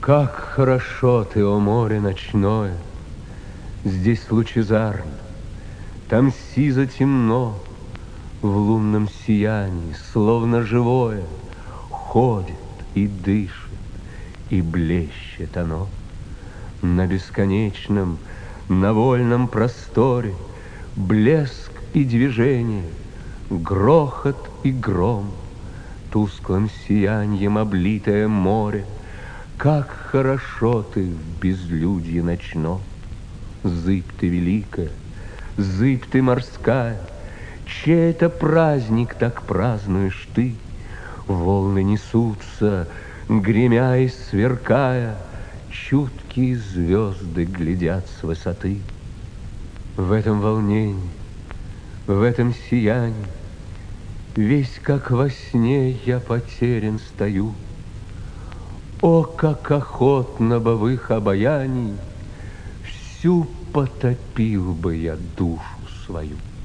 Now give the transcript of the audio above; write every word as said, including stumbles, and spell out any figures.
Как хорошо ты, о море ночное, здесь лучезарно, там сизо темно, в лунном сиянии, словно живое, ходит и дышит, и блещет оно. На бесконечном, на вольном просторе блеск и движение, грохот и гром, тусклым сияньем облитое море. Как хорошо ты в безлюдье ночном! Зыбь ты великая, зыбь ты морская, чей это праздник так празднуешь ты? Волны несутся, гремя и сверкая, чуткие звезды глядят с высоты. В этом волнении, в этом сиянии, весь как во сне я потерян стою. О, как охотно бы в их обаянии всю потопил бы я душу свою.